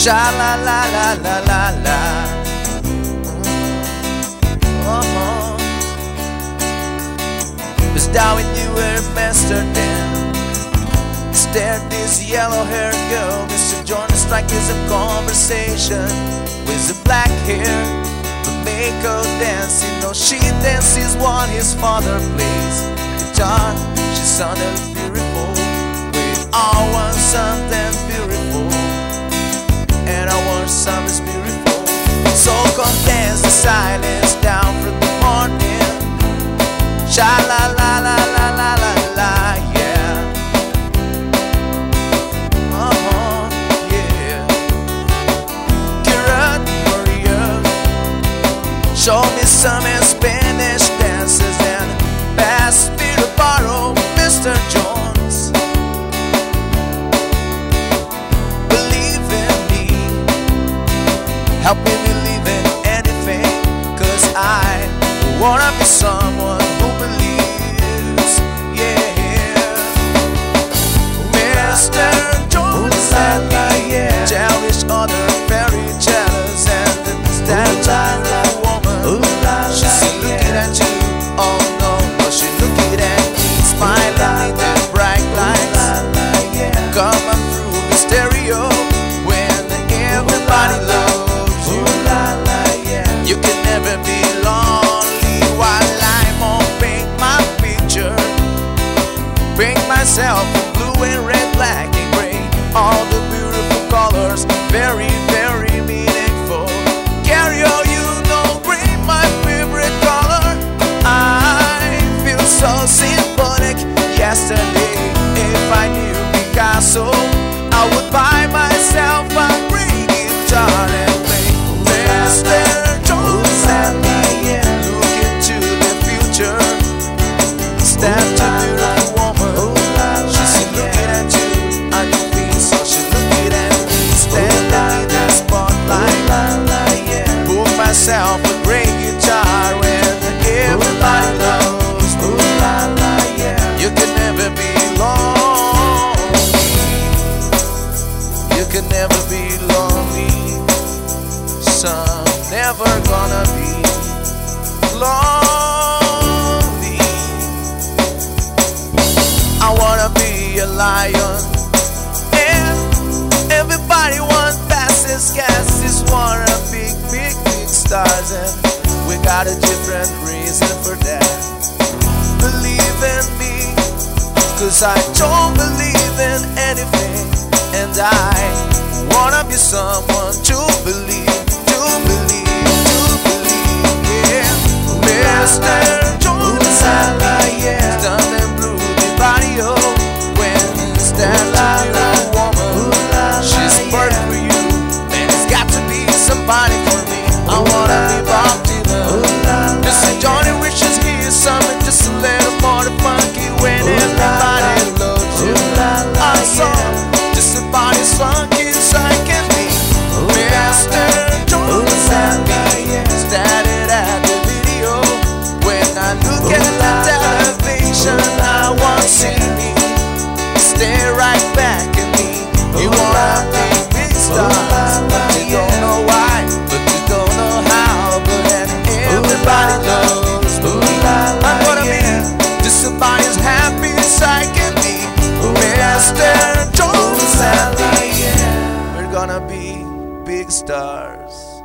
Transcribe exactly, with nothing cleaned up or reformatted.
Sha la la la la la la. Uh-huh. Miss Darwin, you were master then. Instead, this yellow-haired girl, Mister John, strike is a conversation with the black hair. The make her dance, you know she dances what his father plays guitar. She sounded beautiful. We all want something beautiful, and I want something beautiful. So come dance the silence down from the morning. Sha la la la la la la la, yeah. Uh-huh, yeah. Kira Maria, show me some Spanish dances and pass me to borrow Mister Jones. Believe in me, help me believe in anything, 'cause I wanna be someone who believes, yeah. Mister Jones and me tell each other fairy tales, and instead of a woman, she's looking at you. Oh no, but she's looking at me, smiling in the bright lights coming through the stereo. When everybody loves you, you can never be lonely. While I'm on paint my picture, paint myself in blue and red, black and gray, all the beautiful colors, very, very meaningful. Carry on, you know green, my favorite color. I feel so symbolic. Yesterday, if I knew Picasso, I would buy myself a green guitar and play Mister Jones and me. Look into the future. Stand to beautiful woman. She's looking at you and your face, so she's looking at me. Standing in the spotlight. Book myself a great guitar when everybody loves me. You can never be lonely. You can never be lonely. Son, never gonna be lonely. I wanna be a lion, and everybody wants fastest gases, wanna big, big, big stars, and we got a different reason for that. Believe in me, 'cause I don't believe in anything, and I wanna be someone to believe, to believe, to believe, yeah. Mister Jones, standing blue the barrio, when stand like a woman, she's birthed for you, and it's got to be somebody for me. I wanna be Bob Dylan. Mister Johnny wishes he is something just a little more funky when everybody loves you. I'm so just about as funky as I can be. Mister Jones and me started at the video. When I look at the television, I won't see me. Stay right back at me. You wanna be big stars, but you don't know why, but you don't know how. But everybody knows me. I'm gonna be just about as happy as I can be. Mister Jones and me, we're gonna be big stars.